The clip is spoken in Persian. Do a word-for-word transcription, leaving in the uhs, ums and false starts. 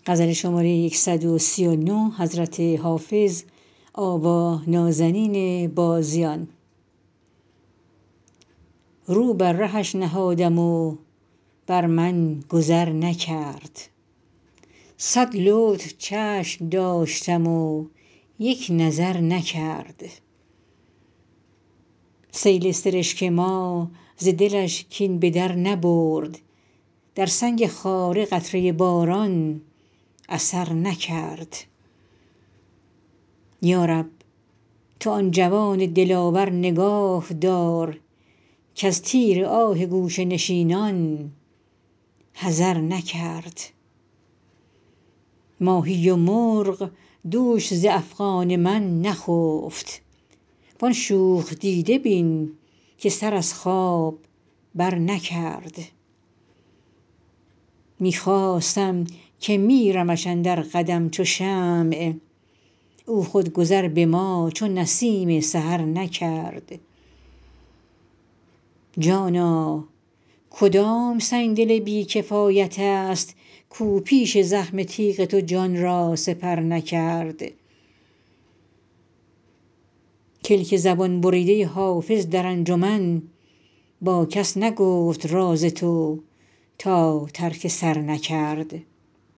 رو بر رهش نهادم و بر من گذر نکرد صد لطف چشم داشتم و یک نظر نکرد سیل سرشک ما ز دلش کین به در نبرد در سنگ خاره قطره باران اثر نکرد یا رب تو آن جوان دلاور نگاه دار کز تیر آه گوشه نشینان حذر نکرد ماهی و مرغ دوش ز افغان من نخفت وان شوخ دیده بین که سر از خواب بر نکرد می خواستم که میرمش اندر قدم چو شمع او خود گذر به ما چو نسیم سحر نکرد جانا کدام سنگدل بی کفایت است کو پیش زخم تیغ تو جان را سپر نکرد کلک زبان بریده حافظ در انجمن با کس نگفت راز تو تا ترک سر نکرد